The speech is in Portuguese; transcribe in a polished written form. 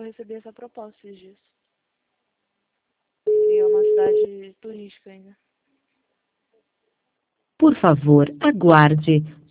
recebi essa proposta esses dias. E é uma cidade turística ainda. Por favor, aguarde.